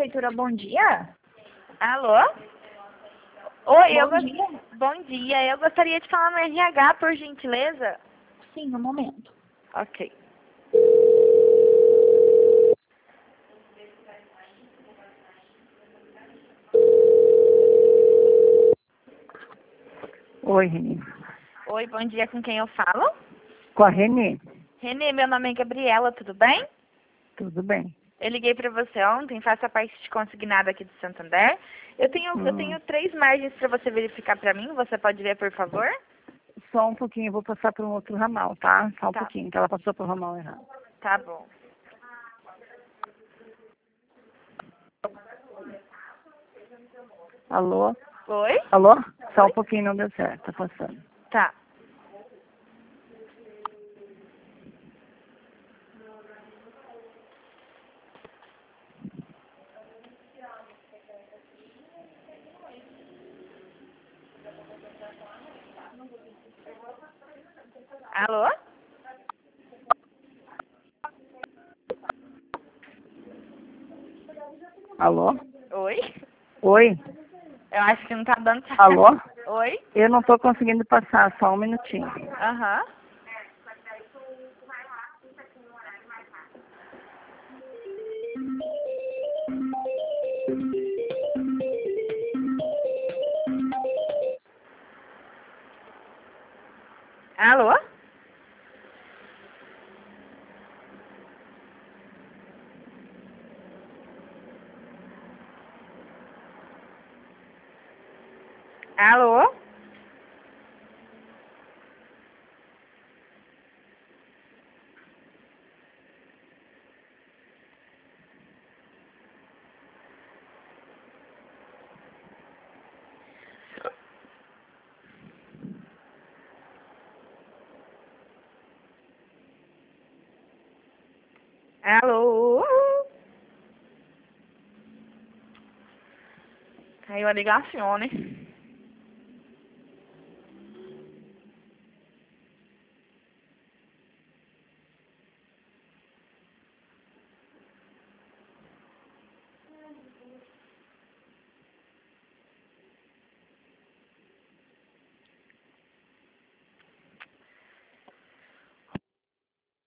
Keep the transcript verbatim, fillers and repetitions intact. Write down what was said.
prefeitura, bom dia. Alô? Oi, eu Bom gost... dia. Bom dia. Eu gostaria de falar no R H, por gentileza. Sim, um momento. Ok. Oi, Renê. Oi, bom dia. Com quem eu falo? Com a Renê. Renê, meu nome é Gabriela, tudo bem? Tudo bem. Eu liguei para você ontem, faço a parte de consignado aqui do Santander. Eu tenho, eu Hum. tenho três margens para você verificar para mim. Você pode ver, por favor? Só um pouquinho, eu vou passar para um outro ramal, tá? Só um Tá. pouquinho, que ela passou para o ramal errado. Tá bom. Alô? Oi? Alô? Só Oi? um pouquinho, não deu certo, tá passando. Tá. Alô? Alô? Oi? Oi? Eu acho que não tá dando certo. Alô? Oi? Eu não tô conseguindo passar, só um minutinho. Aham. Alô? Alô? Alô? Caiu a ligação, né?